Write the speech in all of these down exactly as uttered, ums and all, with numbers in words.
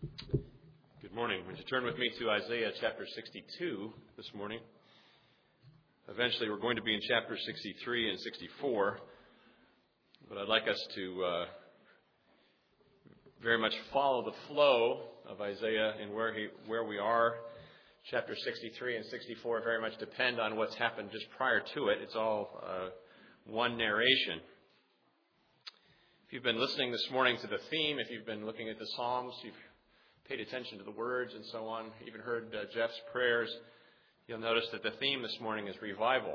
Good morning. Would you turn with me to Isaiah chapter sixty-two this morning? Eventually we're going to be in chapter sixty-three and sixty-four, but I'd like us to uh, very much follow the flow of Isaiah and where he, where we are. Chapter sixty-three and sixty-four very much depend on what's happened just prior to it. It's all uh, one narration. If you've been listening this morning to the theme, if you've been looking at the Psalms, you've paid attention to the words and so on, even heard uh, Jeff's prayers, you'll notice that the theme this morning is revival.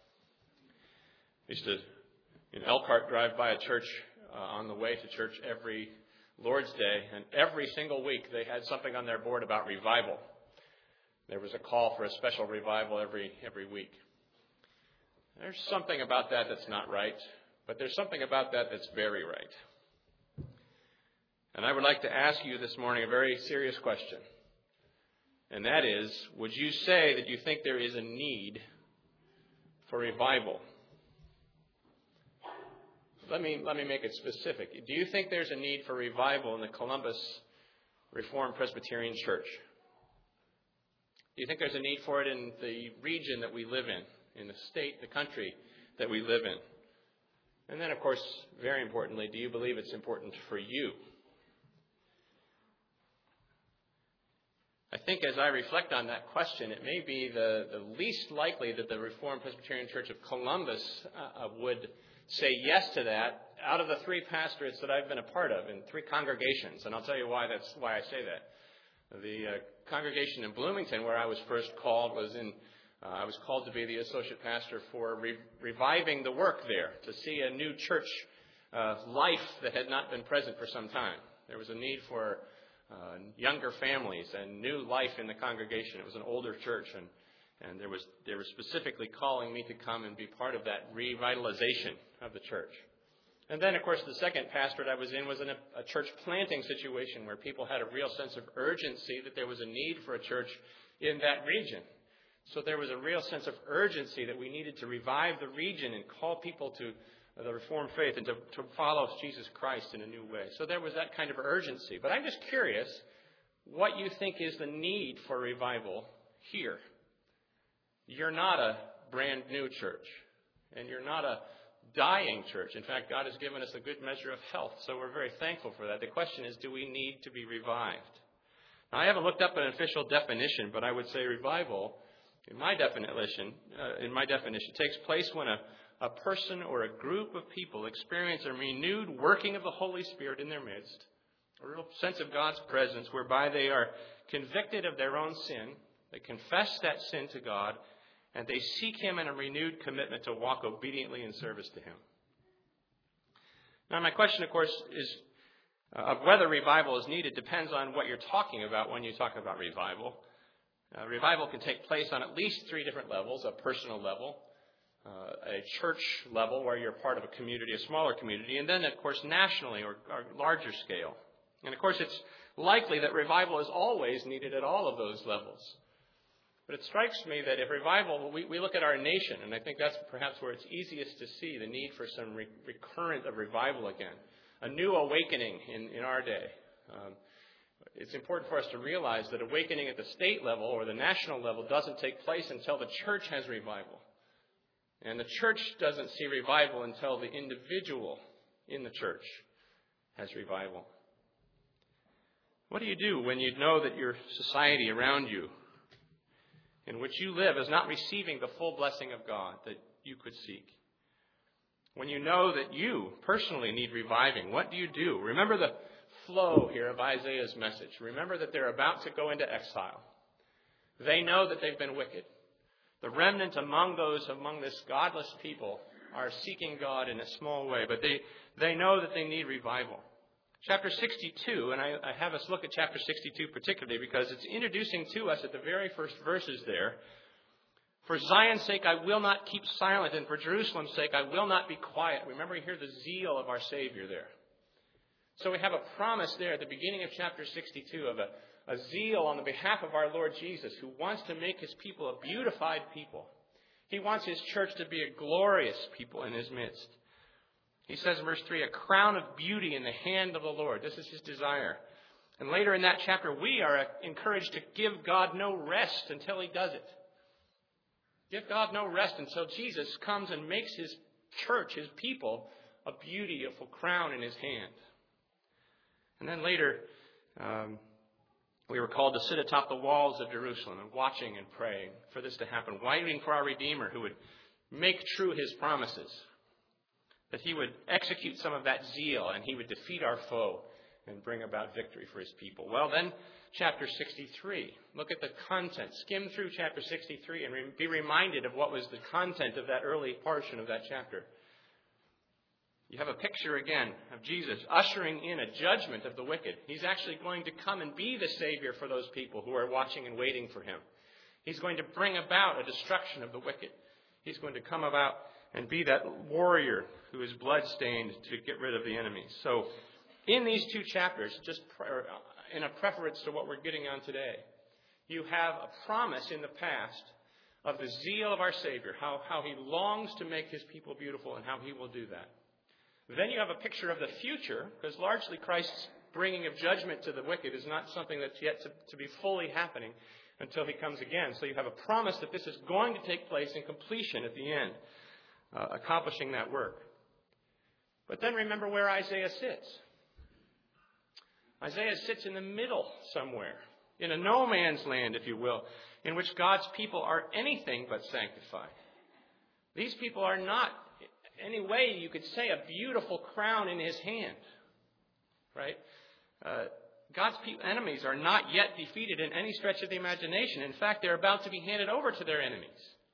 I used to, in Elkhart, drive by a church uh, on the way to church every Lord's Day, and every single week they had something on their board about revival. There was a call for a special revival every every week. There's something about that that's not right, but there's something about that that's very right. And I would like to ask you this morning a very serious question. And that is, would you say that you think there is a need for revival? Let me, let me make it specific. Do you think there's a need for revival in the Columbus Reformed Presbyterian Church? Do you think there's a need for it in the region that we live in, in the state, the country that we live in? And then, of course, very importantly, do you believe it's important for you? I think as I reflect on that question, it may be the, the least likely that the Reformed Presbyterian Church of Columbus uh, would say yes to that out of the three pastorates that I've been a part of in three congregations. And I'll tell you why that's why I say that. The uh, congregation in Bloomington, where I was first called, was in uh, I was called to be the associate pastor for re- reviving the work there, to see a new church uh, life that had not been present for some time. There was a need for Uh, younger families and new life in the congregation. It was an older church, and, and there was they were specifically calling me to come and be part of that revitalization of the church. And then, of course, the second pastorate I was in was in a, a church planting situation where people had a real sense of urgency that there was a need for a church in that region. So there was a real sense of urgency that we needed to revive the region and call people to the Reformed faith and to, to follow Jesus Christ in a new way. So there was that kind of urgency. But I'm just curious what you think is the need for revival here. You're not a brand new church, and you're not a dying church. In fact, God has given us a good measure of health, so we're very thankful for that. The question is, do we need to be revived? Now, I haven't looked up an official definition, but I would say revival, in my definition, uh, in my definition, takes place when a A person or a group of people experience a renewed working of the Holy Spirit in their midst, a real sense of God's presence whereby they are convicted of their own sin, they confess that sin to God, and they seek Him in a renewed commitment to walk obediently in service to Him. Now, my question, of course, is uh, of whether revival is needed depends on what you're talking about when you talk about revival. Uh, revival can take place on at least three different levels: a personal level, Uh, a church level where you're part of a community, a smaller community, and then, of course, nationally or, or larger scale. And, of course, it's likely that revival is always needed at all of those levels. But it strikes me that if revival, we, we look at our nation, and I think that's perhaps where it's easiest to see the need for some re- recurrent of revival again, a new awakening in, in our day. Um, it's important for us to realize that awakening at the state level or the national level doesn't take place until the church has revival. And the church doesn't see revival until the individual in the church has revival. What do you do when you know that your society around you, in which you live, is not receiving the full blessing of God that you could seek? When you know that you personally need reviving, what do you do? Remember the flow here of Isaiah's message. Remember that they're about to go into exile. They know that they've been wicked. The remnant among those, among this godless people, are seeking God in a small way, but they, they know that they need revival. Chapter sixty-two, and I, I have us look at chapter sixty-two particularly because it's introducing to us at the very first verses there, "For Zion's sake I will not keep silent, and for Jerusalem's sake I will not be quiet." Remember, you hear the zeal of our Savior there. So we have a promise there at the beginning of chapter sixty-two of a A zeal on the behalf of our Lord Jesus, who wants to make His people a beautified people. He wants His church to be a glorious people in His midst. He says in verse three, "A crown of beauty in the hand of the Lord." This is His desire. And later in that chapter, we are encouraged to give God no rest until he does it. Give God no rest until Jesus comes and makes his church, his people, a beautiful crown in his hand. And then later, um, we were called to sit atop the walls of Jerusalem and watching and praying for this to happen, waiting for our Redeemer who would make true his promises, that he would execute some of that zeal and he would defeat our foe and bring about victory for his people. Well, then, chapter sixty-three. Look at the content. Skim through chapter sixty-three and re- be reminded of what was the content of that early portion of that chapter. You have a picture again of Jesus ushering in a judgment of the wicked. He's actually going to come and be the Savior for those people who are watching and waiting for him. He's going to bring about a destruction of the wicked. He's going to come about and be that warrior who is blood-stained to get rid of the enemies. So, in these two chapters, just in a preference to what we're getting on today, you have a promise in the past of the zeal of our Savior, how, how he longs to make his people beautiful and how he will do that. Then you have a picture of the future, because largely Christ's bringing of judgment to the wicked is not something that's yet to, to be fully happening until he comes again. So you have a promise that this is going to take place in completion at the end, uh, accomplishing that work. But then remember where Isaiah sits. Isaiah sits in the middle somewhere, in a no man's land, if you will, in which God's people are anything but sanctified. These people are not, any way you could say, a beautiful crown in his hand, right? Uh, God's pe- enemies are not yet defeated in any stretch of the imagination. In fact, they're about to be handed over to their enemies.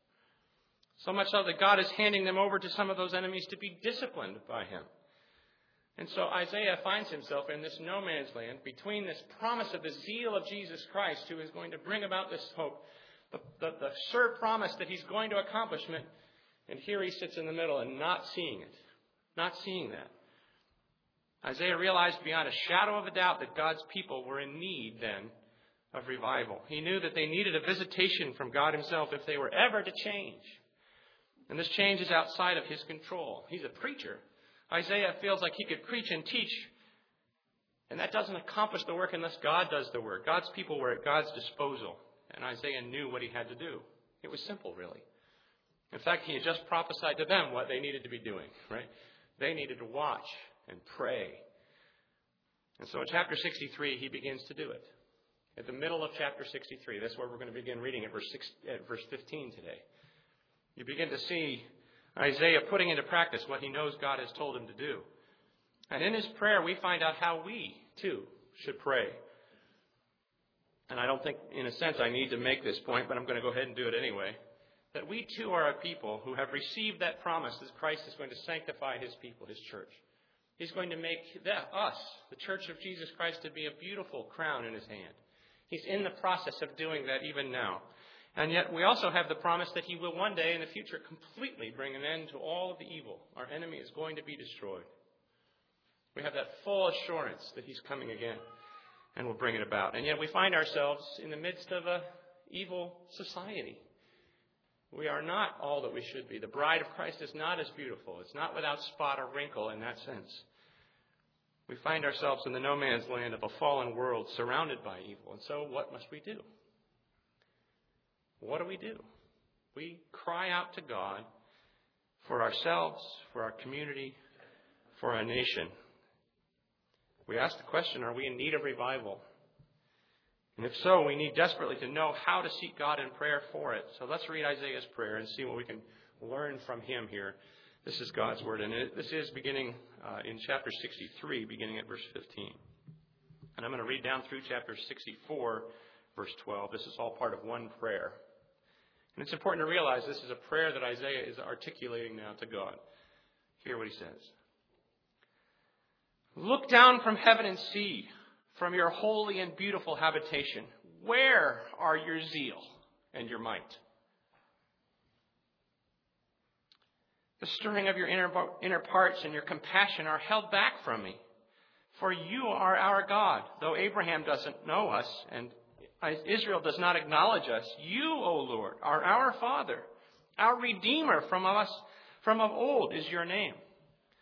So much so that God is handing them over to some of those enemies to be disciplined by him. And so Isaiah finds himself in this no man's land between this promise of the zeal of Jesus Christ, who is going to bring about this hope, the, the, the sure promise that he's going to accomplishment, and here he sits in the middle and not seeing it, not seeing that. Isaiah realized beyond a shadow of a doubt that God's people were in need then of revival. He knew that they needed a visitation from God himself if they were ever to change. And this change is outside of his control. He's a preacher. Isaiah feels like he could preach and teach, and that doesn't accomplish the work unless God does the work. God's people were at God's disposal, and Isaiah knew what he had to do. It was simple, really. In fact, he had just prophesied to them what they needed to be doing, right? They needed to watch and pray. And so in chapter sixty-three, he begins to do it. At the middle of chapter sixty-three, that's where we're going to begin reading at verse, six, at verse fifteen today. You begin to see Isaiah putting into practice what he knows God has told him to do. And in his prayer, we find out how we, too, should pray. And I don't think, in a sense, I need to make this point, but I'm going to go ahead and do it anyway. That we, too, are a people who have received that promise that Christ is going to sanctify his people, his church. He's going to make that, us, the church of Jesus Christ, to be a beautiful crown in his hand. He's in the process of doing that even now. And yet we also have the promise that he will one day in the future completely bring an end to all of the evil. Our enemy is going to be destroyed. We have that full assurance that he's coming again and will bring it about. And yet we find ourselves in the midst of an evil society. We are not all that we should be. The bride of Christ is not as beautiful. It's not without spot or wrinkle in that sense. We find ourselves in the no man's land of a fallen world surrounded by evil. And so what must we do? What do we do? We cry out to God for ourselves, for our community, for our nation. We ask the question, are we in need of revival? And if so, we need desperately to know how to seek God in prayer for it. So let's read Isaiah's prayer and see what we can learn from him here. This is God's word, and it, this is beginning uh, in chapter sixty-three, beginning at verse fifteen. And I'm going to read down through chapter sixty-four, verse twelve. This is all part of one prayer. And it's important to realize this is a prayer that Isaiah is articulating now to God. Hear what he says. Look down from heaven and see, from your holy and beautiful habitation, where are your zeal and your might? The stirring of your inner, inner parts and your compassion are held back from me. For you are our God, though Abraham doesn't know us and Israel does not acknowledge us. You, O Lord, are our Father. Our Redeemer from us, from of old is your name.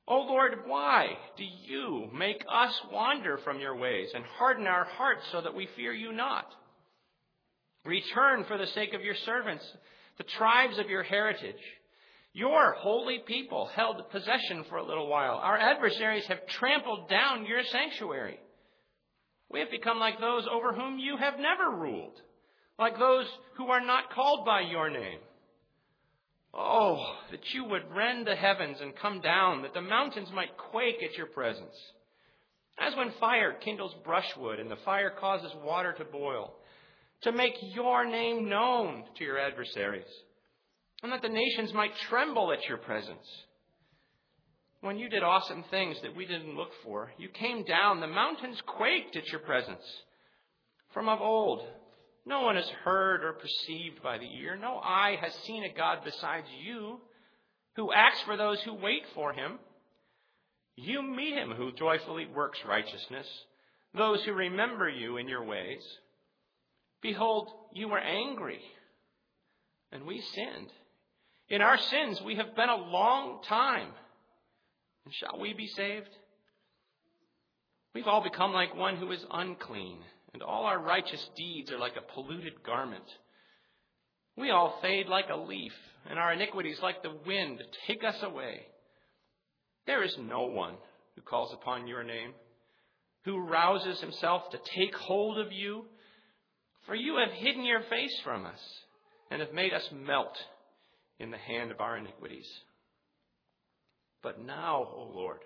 O Lord, why do you make us wander from your ways and harden our hearts so that we fear you not? Return for the sake of your servants, the tribes of your heritage. Your holy people held possession for a little while. Our adversaries have trampled down your sanctuary. We have become like those over whom you have never ruled, like those who are not called by your name. Oh, that you would rend the heavens and come down, that the mountains might quake at your presence. As when fire kindles brushwood and the fire causes water to boil, to make your name known to your adversaries, and that the nations might tremble at your presence. When you did awesome things that we didn't look for, you came down, the mountains quaked at your presence. From of old, no one has heard or perceived by the ear, no eye has seen a God besides you, who acts for those who wait for him. You meet him who joyfully works righteousness, those who remember you in your ways. Behold, you were angry, and we sinned. In our sins we have been a long time. And shall we be saved? We've all become like one who is unclean, and all our righteous deeds are like a polluted garment. We all fade like a leaf, and our iniquities like the wind take us away. There is no one who calls upon your name, who rouses himself to take hold of you. For you have hidden your face from us, and have made us melt in the hand of our iniquities. But now, O Lord,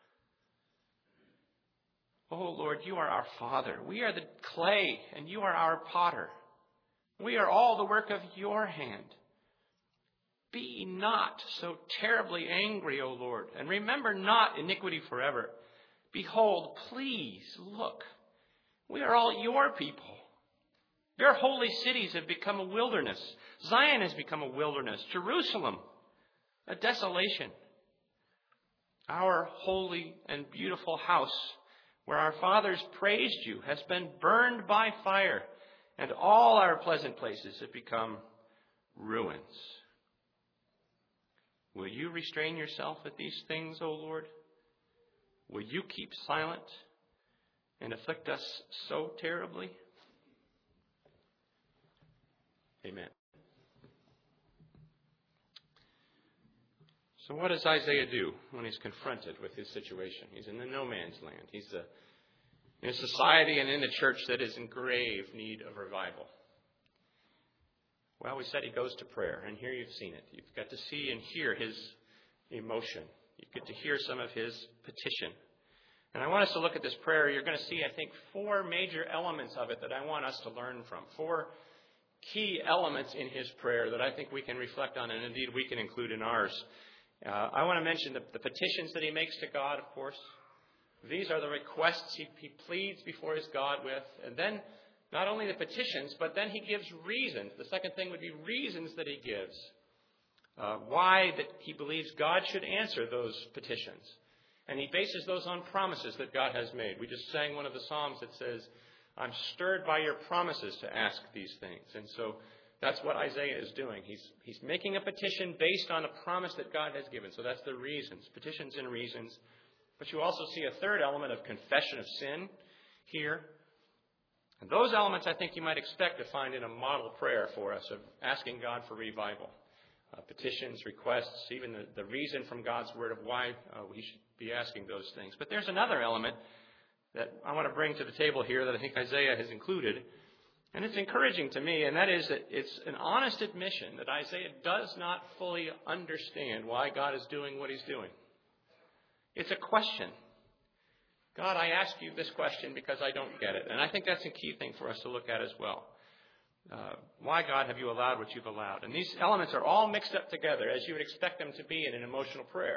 O Lord, you are our Father. We are the clay, and you are our potter. We are all the work of your hand. Be not so terribly angry, O Lord, and remember not iniquity forever. Behold, please look. We are all your people. Your holy cities have become a wilderness. Zion has become a wilderness. Jerusalem, a desolation. Our holy and beautiful house, where our fathers praised you, has been burned by fire, and all our pleasant places have become ruins. Will you restrain yourself at these things, O Lord? Will you keep silent and afflict us so terribly? Amen. So what does Isaiah do when he's confronted with his situation? He's in the no man's land. He's a, in a society and in a church that is in grave need of revival. Well, we said he goes to prayer, and here you've seen it. You've got to see and hear his emotion. You get to hear some of his petition. And I want us to look at this prayer. You're going to see, I think, four major elements of it that I want us to learn from. Four key elements in his prayer that I think we can reflect on, and indeed we can include in ours. Uh, I want to mention the, the petitions that he makes to God, of course. These are the requests he, he pleads before his God with. And then not only the petitions, but then he gives reasons. The second thing would be reasons that he gives. Uh, why that he believes God should answer those petitions. And he bases those on promises that God has made. We just sang one of the Psalms that says, I'm stirred by your promises to ask these things. And so that's what Isaiah is doing. He's, he's making a petition based on a promise that God has given. So that's the reasons, petitions and reasons. But you also see a third element of confession of sin here. And those elements I think you might expect to find in a model prayer for us of asking God for revival. Uh, petitions, requests, even the, the reason from God's word of why uh, we should be asking those things. But there's another element that I want to bring to the table here that I think Isaiah has included. And it's encouraging to me, and that is that it's an honest admission that Isaiah does not fully understand why God is doing what he's doing. It's a question. God, I ask you this question because I don't get it. And I think that's a key thing for us to look at as well. Uh, why, God, have you allowed what you've allowed? And these elements are all mixed up together as you would expect them to be in an emotional prayer.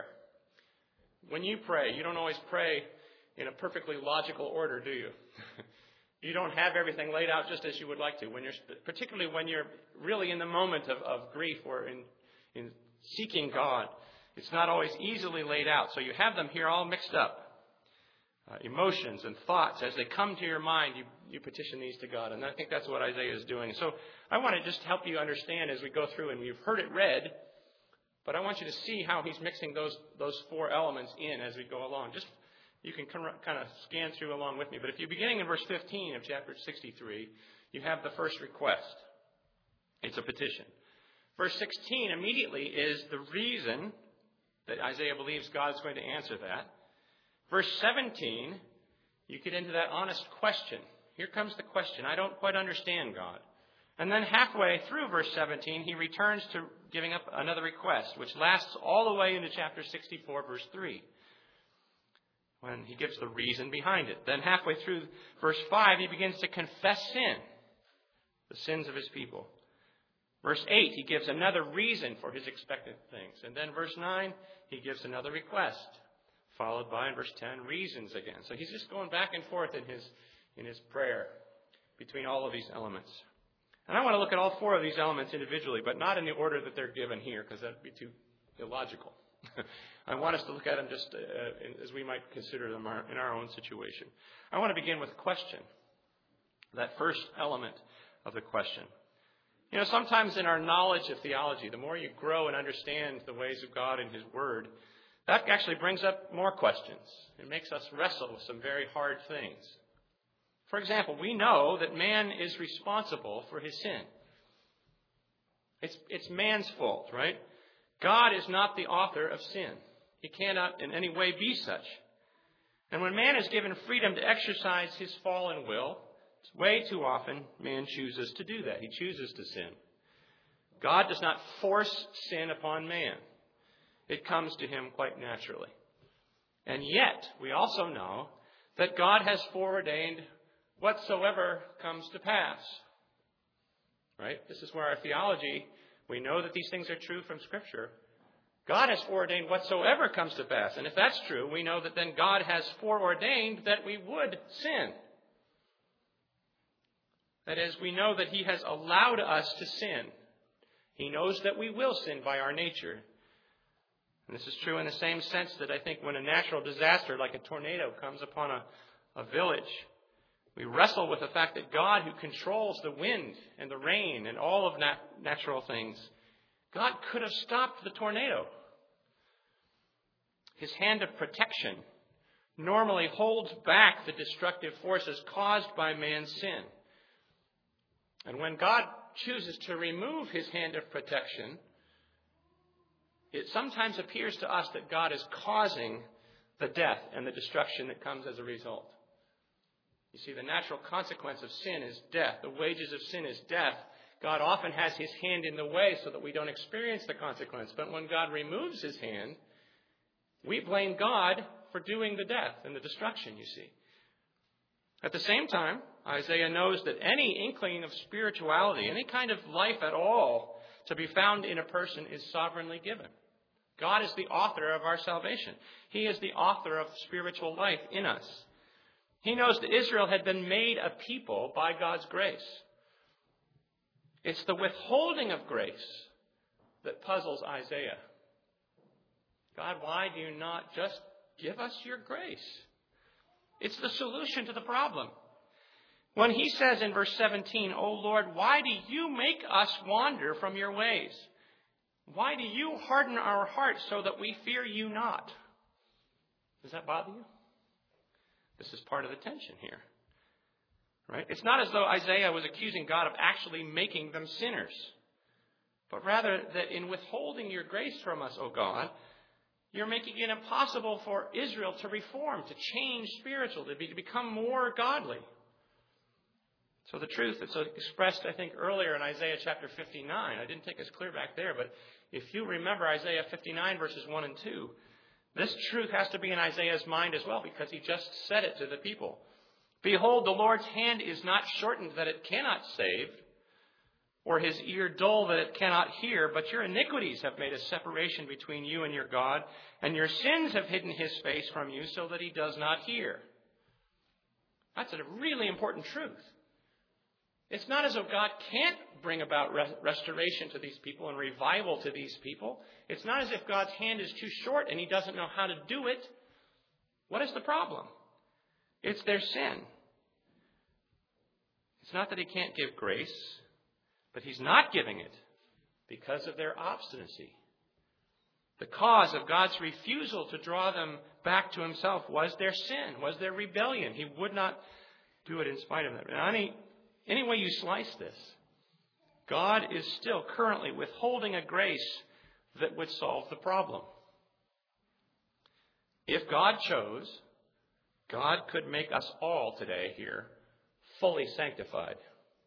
When you pray, you don't always pray in a perfectly logical order, do you? You don't have everything laid out just as you would like to. When you're, particularly when you're really in the moment of, of grief or in, in seeking God, it's not always easily laid out. So you have them here all mixed up. Uh, emotions and thoughts, as they come to your mind, you, you petition these to God. And I think that's what Isaiah is doing. So I want to just help you understand as we go through, and you've heard it read, But I want you to see how he's mixing those, those four elements in as we go along. Just you can kind of scan through along with me. But if you're beginning in verse fifteen of chapter sixty-three, you have the first request. It's a petition. Verse sixteen immediately is the reason that Isaiah believes God's going to answer that. Verse seventeen, you get into that honest question. Here comes the question. I don't quite understand, God. And then halfway through verse seventeen, he returns to giving up another request, which lasts all the way into chapter sixty-four, verse three, when he gives the reason behind it. Then halfway through verse five, he begins to confess sin, the sins of his people. Verse eight, he gives another reason for his expected things. And then verse nine, he gives another request, followed by, in verse ten, reasons again. So he's just going back and forth in his, in his prayer between all of these elements. And I want to look at all four of these elements individually, but not in the order that they're given here, because that would be too illogical. I want us to look at them just uh, as we might consider them our, in our own situation. I want to begin with question, that first element of the question. You know, sometimes in our knowledge of theology, the more you grow and understand the ways of God and his word, that actually brings up more questions. It makes us wrestle with some very hard things. For example, we know that man is responsible for his sin. It's, it's man's fault, right? God is not the author of sin. He cannot in any way be such. And when man is given freedom to exercise his fallen will, way too often man chooses to do that. He chooses to sin. God does not force sin upon man. It comes to him quite naturally. And yet, we also know that God has foreordained whatsoever comes to pass. Right? This is where our theology, we know that these things are true from Scripture. God has foreordained whatsoever comes to pass. And if that's true, we know that then God has foreordained that we would sin. That is, we know that he has allowed us to sin. He knows that we will sin by our nature. And this is true in the same sense that I think when a natural disaster like a tornado comes upon a, a village, we wrestle with the fact that God, who controls the wind and the rain and all of nat- natural things, God could have stopped the tornado. His hand of protection normally holds back the destructive forces caused by man's sin. And when God chooses to remove his hand of protection, it sometimes appears to us that God is causing the death and the destruction that comes as a result. You see, the natural consequence of sin is death. The wages of sin is death. God often has his hand in the way so that we don't experience the consequence. But when God removes his hand, we blame God for doing the death and the destruction, you see. At the same time, Isaiah knows that any inkling of spirituality, any kind of life at all to be found in a person is sovereignly given. God is the author of our salvation. He is the author of spiritual life in us. He knows that Israel had been made a people by God's grace. It's the withholding of grace that puzzles Isaiah. God, why do you not just give us your grace? It's the solution to the problem. When he says in verse seventeen, "O Lord, why do you make us wander from your ways? Why do you harden our hearts so that we fear you not?" Does that bother you? This is part of the tension here. Right? It's not as though Isaiah was accusing God of actually making them sinners, but rather that in withholding your grace from us, O God, you're making it impossible for Israel to reform, to change spiritually, to, be, to become more godly. So the truth that's expressed, I think, earlier in Isaiah chapter fifty-nine, I didn't take us clear back there, but if you remember Isaiah fifty-nine verses one and two, this truth has to be in Isaiah's mind as well, because he just said it to the people. "Behold, the Lord's hand is not shortened that it cannot save, or his ear dull that it cannot hear, but your iniquities have made a separation between you and your God, and your sins have hidden his face from you so that he does not hear." That's a really important truth. It's not as though God can't bring about restoration to these people and revival to these people. It's not as if God's hand is too short and he doesn't know how to do it. What is the problem? It's their sin. It's not that he can't give grace, but he's not giving it because of their obstinacy. The cause of God's refusal to draw them back to himself was their sin, was their rebellion. He would not do it in spite of them. And any, any way you slice this, God is still currently withholding a grace that would solve the problem. If God chose, God could make us all today here fully sanctified.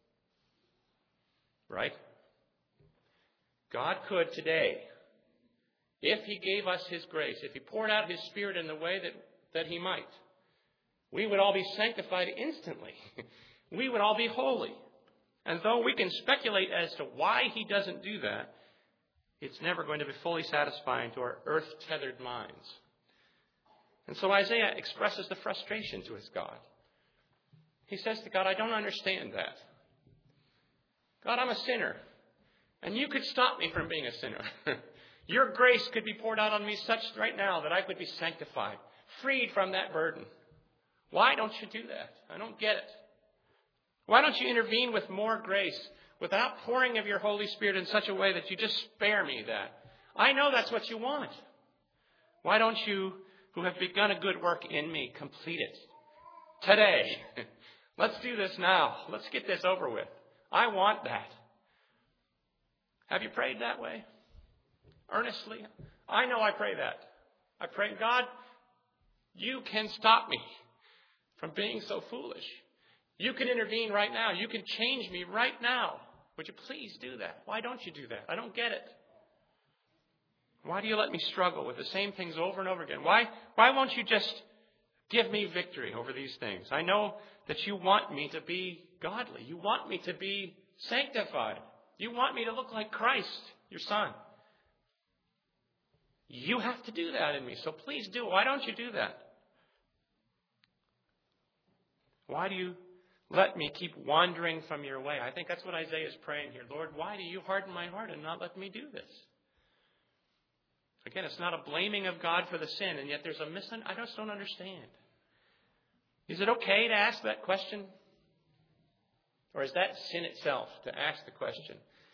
Right? God could today, if he gave us his grace, if he poured out his Spirit in the way that, that he might, we would all be sanctified instantly. We would all be holy. And though we can speculate as to why he doesn't do that, it's never going to be fully satisfying to our earth-tethered minds. And so Isaiah expresses the frustration to his God. He says to God, I don't understand that. God, I'm a sinner. And you could stop me from being a sinner. Your grace could be poured out on me such right now that I could be sanctified, freed from that burden. Why don't you do that? I don't get it. Why don't you intervene with more grace, with an outpouring of your Holy Spirit in such a way that you just spare me that? I know that's what you want. Why don't you, who have begun a good work in me, complete it today? Let's do this now. Let's get this over with. I want that. Have you prayed that way? Earnestly? I know I pray that. I pray, God, you can stop me from being so foolish. You can intervene right now. You can change me right now. Would you please do that? Why don't you do that? I don't get it. Why do you let me struggle with the same things over and over again? Why, why won't you just give me victory over these things? I know that you want me to be godly. You want me to be sanctified. You want me to look like Christ, your Son. You have to do that in me, so please do. Why don't you do that? Why do you let me keep wandering from your way? I think that's what Isaiah is praying here. Lord, why do you harden my heart and not let me do this? Again, it's not a blaming of God for the sin, and yet there's a misun- I just don't understand. Is it okay to ask that question? Or is that sin itself to ask the question?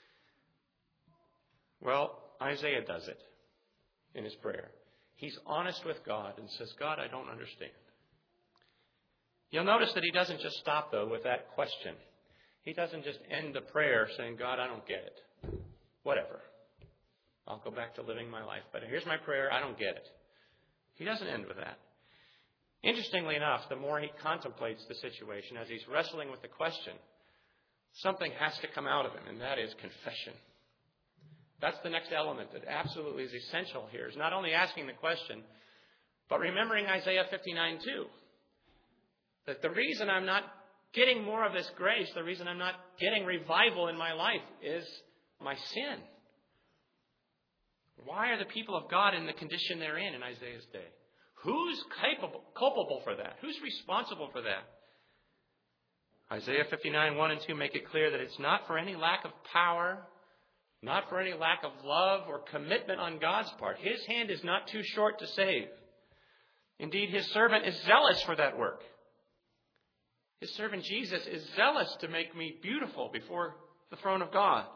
Well, Isaiah does it in his prayer. He's honest with God and says, God, I don't understand. You'll notice that he doesn't just stop, though, with that question. He doesn't just end the prayer saying, God, I don't get it. Whatever. I'll go back to living my life. But here's my prayer. I don't get it. He doesn't end with that. Interestingly enough, the more he contemplates the situation as he's wrestling with the question, something has to come out of him, and that is confession. That's the next element that absolutely is essential here, is not only asking the question, but remembering Isaiah fifty-nine two. That the reason I'm not getting more of this grace, the reason I'm not getting revival in my life is my sin. Why are the people of God in the condition they're in in Isaiah's day? Who's capable, culpable for that? Who's responsible for that? Isaiah fifty-nine one and two make it clear that it's not for any lack of power, not for any lack of love or commitment on God's part. His hand is not too short to save. Indeed, his servant is zealous for that work. His servant Jesus is zealous to make me beautiful before the throne of God.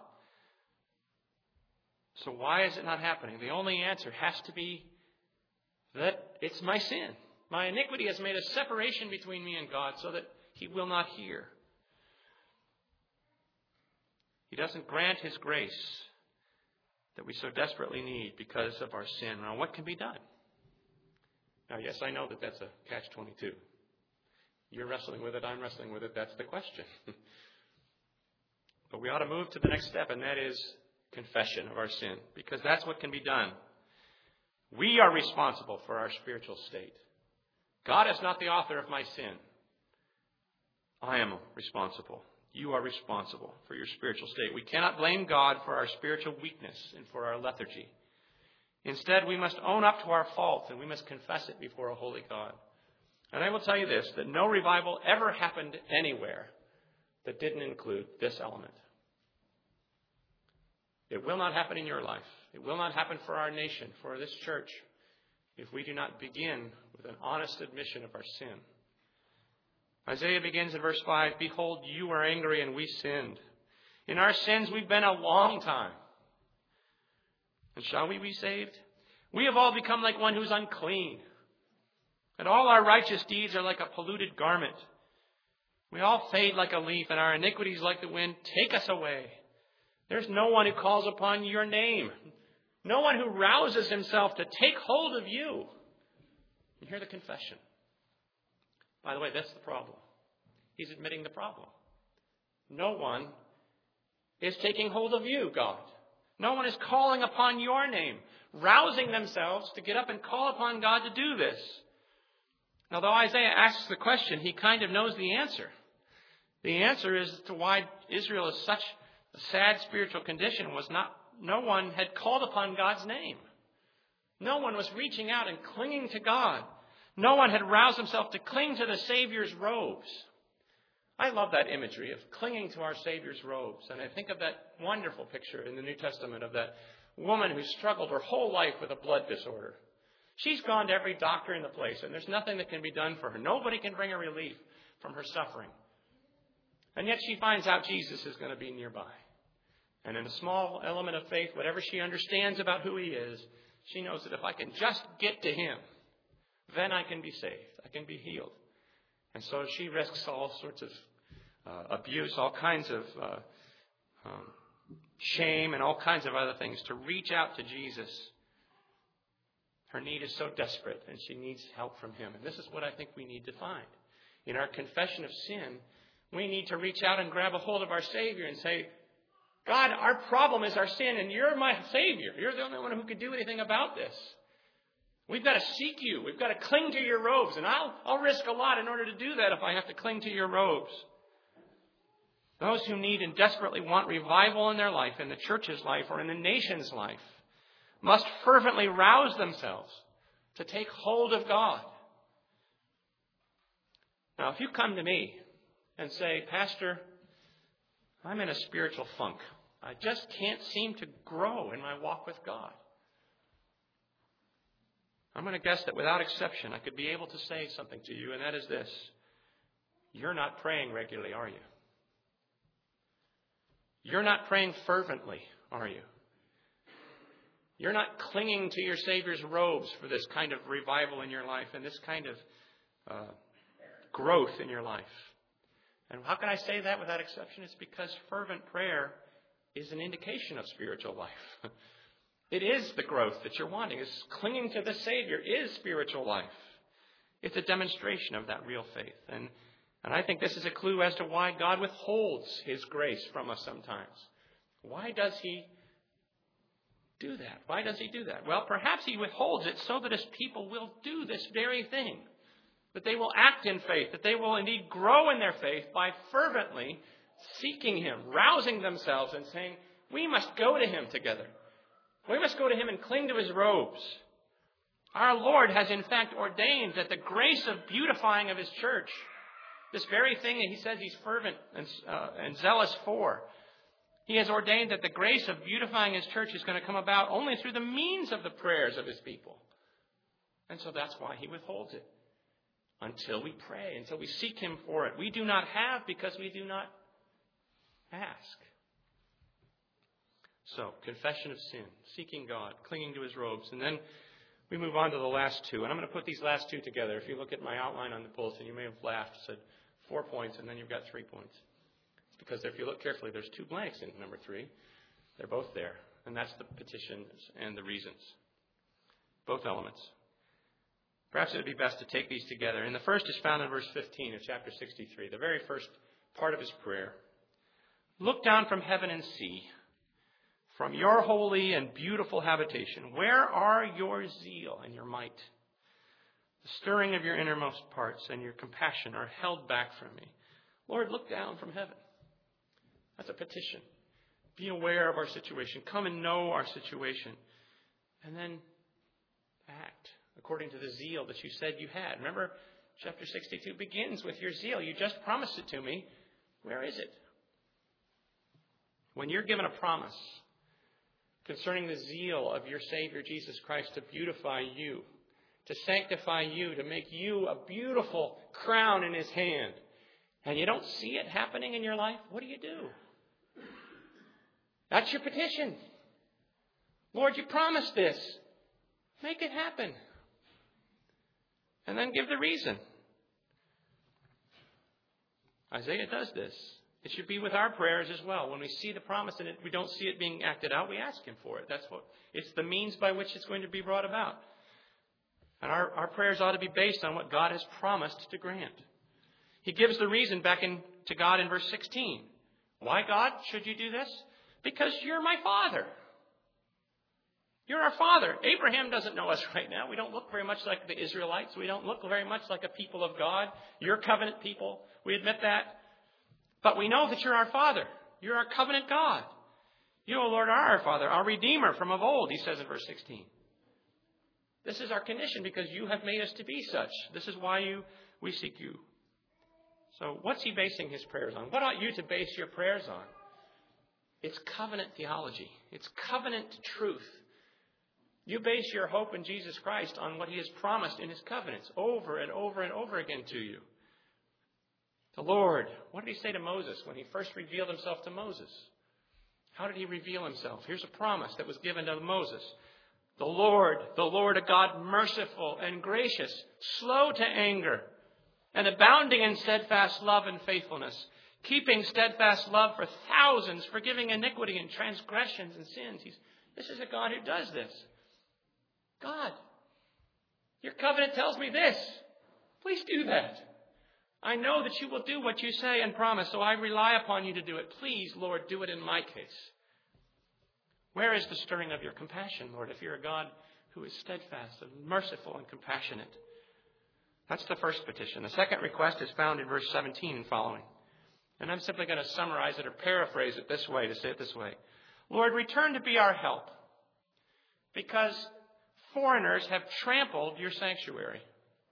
So why is it not happening? The only answer has to be that it's my sin. My iniquity has made a separation between me and God so that he will not hear. He doesn't grant his grace that we so desperately need because of our sin. Now, what can be done? Now, yes, I know that that's a catch twenty-two. You're wrestling with it, I'm wrestling with it. That's the question. But we ought to move to the next step, and that is confession of our sin, because that's what can be done. We are responsible for our spiritual state. God is not the author of my sin. I am responsible. You are responsible for your spiritual state. We cannot blame God for our spiritual weakness and for our lethargy. Instead, we must own up to our fault, and we must confess it before a holy God. And I will tell you this, that no revival ever happened anywhere that didn't include this element. It will not happen in your life. It will not happen for our nation, for this church, if we do not begin with an honest admission of our sin. Isaiah begins in verse five, behold, you were angry and we sinned. In our sins we've been a long time. And shall we be saved? We have all become like one who's unclean. And all our righteous deeds are like a polluted garment. We all fade like a leaf, and our iniquities like the wind take us away. There's no one who calls upon your name. No one who rouses himself to take hold of you. And hear the confession. By the way, that's the problem. He's admitting the problem. No one is taking hold of you, God. No one is calling upon your name, rousing themselves to get up and call upon God to do this. Now, though Isaiah asks the question, he kind of knows the answer. The answer is to why Israel is such a sad spiritual condition was not, no one had called upon God's name. No one was reaching out and clinging to God. No one had roused himself to cling to the Savior's robes. I love that imagery of clinging to our Savior's robes. And I think of that wonderful picture in the New Testament of that woman who struggled her whole life with a blood disorder. She's gone to every doctor in the place, and there's nothing that can be done for her. Nobody can bring her relief from her suffering. And yet she finds out Jesus is going to be nearby. And in a small element of faith, whatever she understands about who he is, she knows that if I can just get to him, then I can be saved. I can be healed. And so she risks all sorts of uh, abuse, all kinds of uh, um, shame, and all kinds of other things to reach out to Jesus. Her need is so desperate, and she needs help from him. And this is what I think we need to find. In our confession of sin, we need to reach out and grab a hold of our Savior and say, God, our problem is our sin, and you're my Savior. You're the only one who could do anything about this. We've got to seek you. We've got to cling to your robes. And I'll, I'll risk a lot in order to do that if I have to cling to your robes. Those who need and desperately want revival in their life, in the church's life, or in the nation's life, must fervently rouse themselves to take hold of God. Now, if you come to me and say, Pastor, I'm in a spiritual funk. I just can't seem to grow in my walk with God. I'm going to guess that without exception, I could be able to say something to you, and that is this. You're not praying regularly, are you? You're not praying fervently, are you? You're not clinging to your Savior's robes for this kind of revival in your life and this kind of uh, growth in your life. And how can I say that without exception? It's because fervent prayer is an indication of spiritual life. It is the growth that you're wanting. It's clinging to the Savior is spiritual life. It's a demonstration of that real faith. And, and I think this is a clue as to why God withholds his grace from us sometimes. Why does he do that? Why does he do that? Well, perhaps he withholds it so that his people will do this very thing. That they will act in faith. That they will indeed grow in their faith by fervently seeking him, rousing themselves and saying, we must go to him together. We must go to him and cling to his robes. Our Lord has in fact ordained that the grace of beautifying of his church, this very thing that he says he's fervent and, uh, and zealous for, he has ordained that the grace of beautifying his church is going to come about only through the means of the prayers of his people. And so that's why he withholds it. Until we pray, until we seek him for it. We do not have because we do not ask. So, confession of sin, seeking God, clinging to his robes. And then we move on to the last two. And I'm going to put these last two together. If you look at my outline on the bulletin, you may have laughed, said four points, and then you've got three points. It's because if you look carefully, there's two blanks in number three. They're both there. And that's the petitions and the reasons. Both elements. Perhaps it would be best to take these together. And the first is found in verse fifteen of chapter sixty-three, the very first part of his prayer. Look down from heaven and see, from your holy and beautiful habitation, where are your zeal and your might? The stirring of your innermost parts and your compassion are held back from me. Lord, look down from heaven. That's a petition. Be aware of our situation. Come and know our situation. And then act according to the zeal that you said you had. Remember, chapter sixty-two begins with your zeal. You just promised it to me. Where is it? When you're given a promise concerning the zeal of your Savior Jesus Christ to beautify you, to sanctify you, to make you a beautiful crown in his hand, and you don't see it happening in your life, what do you do? That's your petition. Lord, you promised this. Make it happen. And then give the reason. Isaiah does this. It should be with our prayers as well. When we see the promise and we don't see it being acted out, we ask him for it. That's what it's the means by which it's going to be brought about. And our, our prayers ought to be based on what God has promised to grant. He gives the reason back in, to God in verse sixteen. Why, God, should you do this? Because you're my Father. You're our Father. Abraham doesn't know us right now. We don't look very much like the Israelites. We don't look very much like a people of God. You're covenant people. We admit that. But we know that you're our Father. You're our covenant God. You, O Lord, are our Father, our Redeemer from of old, he says in verse sixteen. This is our condition because you have made us to be such. This is why you we seek you. So what's he basing his prayers on? What ought you to base your prayers on? It's covenant theology. It's covenant truth. You base your hope in Jesus Christ on what he has promised in his covenants over and over and over again to you. The Lord, what did he say to Moses when he first revealed himself to Moses? How did he reveal himself? Here's a promise that was given to Moses. The Lord, the Lord, a God merciful and gracious, slow to anger, and abounding in steadfast love and faithfulness, keeping steadfast love for thousands, forgiving iniquity and transgressions and sins. He's, this is a God who does this. God, your covenant tells me this. Please do that. I know that you will do what you say and promise, so I rely upon you to do it. Please, Lord, do it in my case. Where is the stirring of your compassion, Lord, if you're a God who is steadfast and merciful and compassionate? That's the first petition. The second request is found in verse seventeen and following. And I'm simply going to summarize it or paraphrase it this way, to say it this way. Lord, return to be our help, because foreigners have trampled your sanctuary.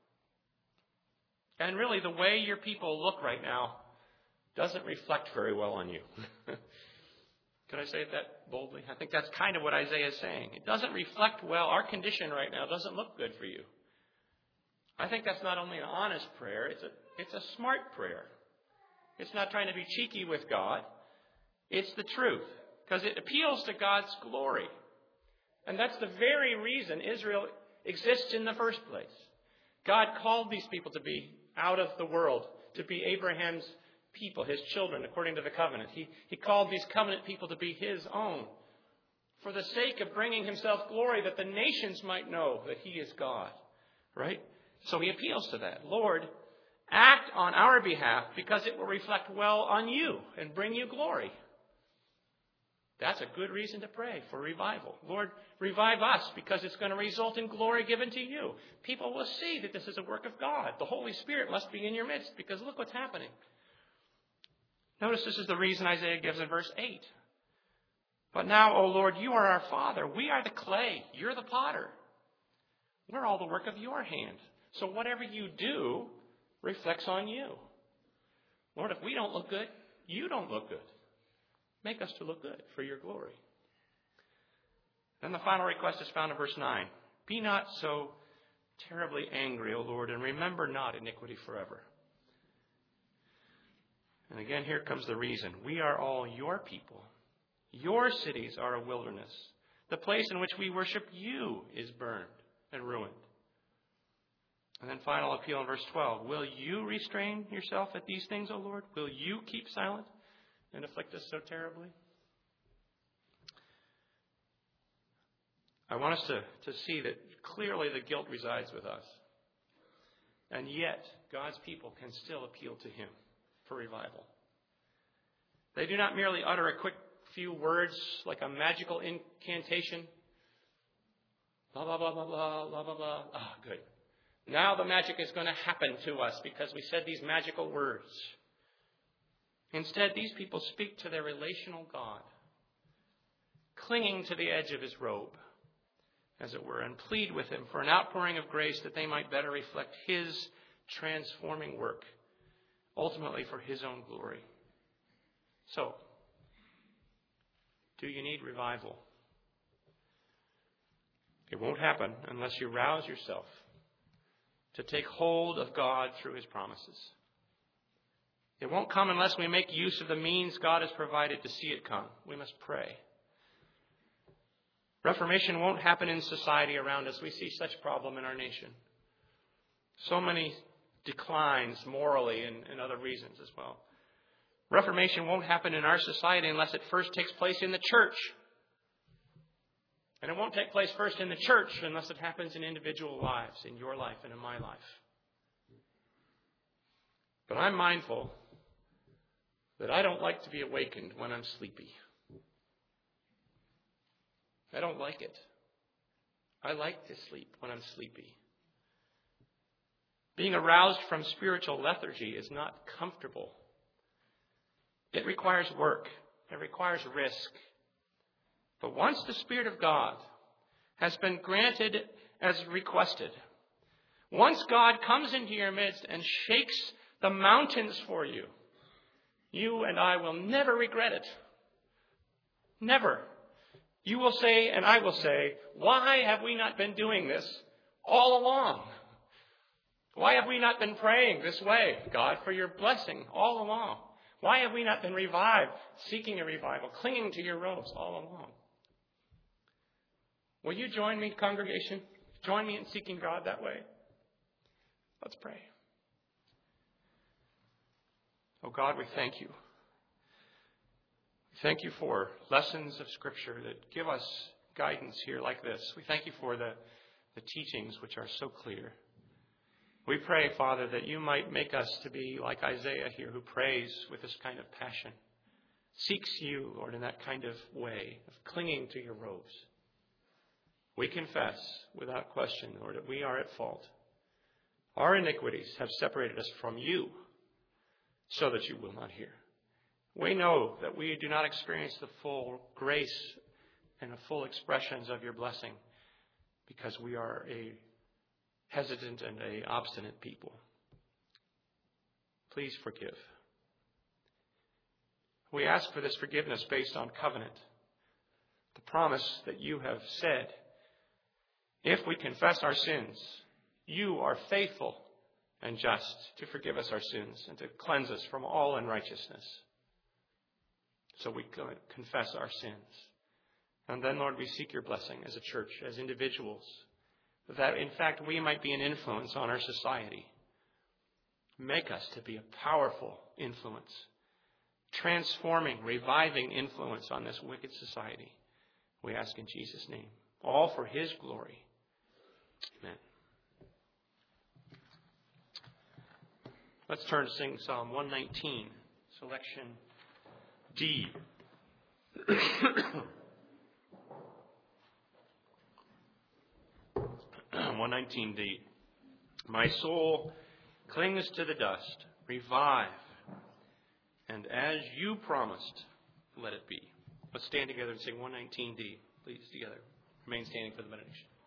And really, the way your people look right now doesn't reflect very well on you. Could I say it that boldly? I think that's kind of what Isaiah is saying. It doesn't reflect well. Our condition right now doesn't look good for you. I think that's not only an honest prayer, it's a, it's a smart prayer. It's not trying to be cheeky with God. It's the truth, because it appeals to God's glory. And that's the very reason Israel exists in the first place. God called these people to be out of the world, to be Abraham's people, his children, according to the covenant. He, he called these covenant people to be his own, for the sake of bringing himself glory, that the nations might know that he is God. Right? So he appeals to that. Lord, act on our behalf, because it will reflect well on you and bring you glory. That's a good reason to pray for revival. Lord, revive us, because it's going to result in glory given to you. People will see that this is a work of God. The Holy Spirit must be in your midst, because look what's happening. Notice this is the reason Isaiah gives in verse eight. But now, O Lord, you are our Father. We are the clay. You're the potter. We're all the work of your hand. So whatever you do reflects on you. Lord, if we don't look good, you don't look good. Make us to look good for your glory. Then the final request is found in verse nine. Be not so terribly angry, O Lord, and remember not iniquity forever. And again, here comes the reason. We are all your people. Your cities are a wilderness. The place in which we worship you is burned and ruined. And then final appeal in verse twelve. Will you restrain yourself at these things, O Lord? Will you keep silent and afflict us so terribly? I want us to, to see that clearly the guilt resides with us. And yet, God's people can still appeal to him for revival. They do not merely utter a quick few words like a magical incantation. Blah, blah, blah, blah, blah, blah, blah, blah. Ah, good. Now the magic is going to happen to us because we said these magical words. Instead, these people speak to their relational God, clinging to the edge of his robe, as it were, and plead with him for an outpouring of grace that they might better reflect his transforming work, ultimately for his own glory. So, do you need revival? It won't happen unless you rouse yourself to take hold of God through his promises. It won't come unless we make use of the means God has provided to see it come. We must pray. Reformation won't happen in society around us. We see such problem in our nation. So many declines morally and, and other reasons as well. Reformation won't happen in our society unless it first takes place in the church. And it won't take place first in the church unless it happens in individual lives, in your life and in my life. But I'm mindful that I don't like to be awakened when I'm sleepy. I don't like it. I like to sleep when I'm sleepy. Being aroused from spiritual lethargy is not comfortable. It requires work. It requires risk. But once the Spirit of God has been granted as requested, once God comes into your midst and shakes the mountains for you, you and I will never regret it. Never. You will say, and I will say, why have we not been doing this all along? Why have we not been praying this way, God, for your blessing all along? Why have we not been revived, seeking a revival, clinging to your robes all along? Will you join me, congregation? Join me in seeking God that way? Let's pray. Oh God, we thank you. We thank you for lessons of Scripture that give us guidance here like this. We thank you for the, the teachings which are so clear. We pray, Father, that you might make us to be like Isaiah here, who prays with this kind of passion, seeks you, Lord, in that kind of way of clinging to your robes. We confess without question, Lord, that we are at fault. Our iniquities have separated us from you so that you will not hear. We know that we do not experience the full grace and the full expressions of your blessing because we are a hesitant and a obstinate people. Please forgive. We ask for this forgiveness based on covenant, the promise that you have said, if we confess our sins, you are faithful and just to forgive us our sins and to cleanse us from all unrighteousness. So we confess our sins. And then, Lord, we seek your blessing as a church, as individuals, that in fact we might be an influence on our society. Make us to be a powerful influence, transforming, reviving influence on this wicked society. We ask in Jesus' name, all for his glory. Amen. Let's turn to sing Psalm one nineteen, selection D. one nineteen D. My soul clings to the dust. Revive. And as you promised, let it be. Let's stand together and sing one nineteen D, please, together. Remain standing for the benediction.